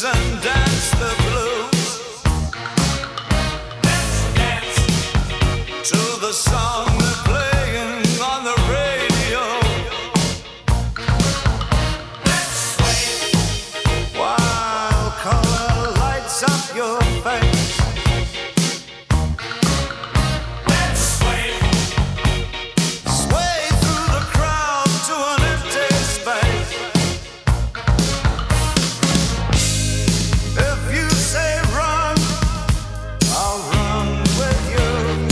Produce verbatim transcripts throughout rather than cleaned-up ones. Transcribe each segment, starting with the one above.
and dance the blues. Let's dance to the song they're playing on the radio. Let's sway while color lights up your face. Let's sway, sway through the crowd to an empty space. If you say run, I'll run with you.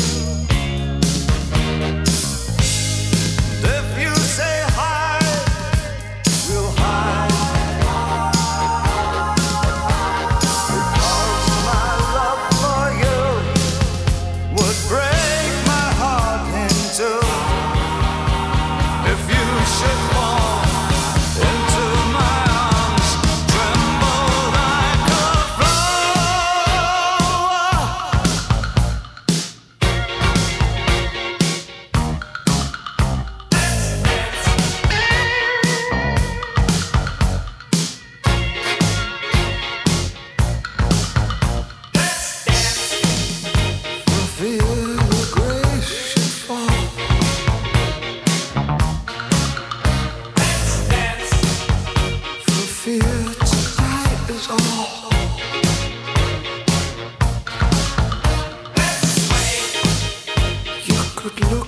If you say hide, we'll hide. Because my love for you would break my heart in two. If you should fall into my arms, tremble like a flower. For fear the grace should fall. For fear tonight is all. You could lose.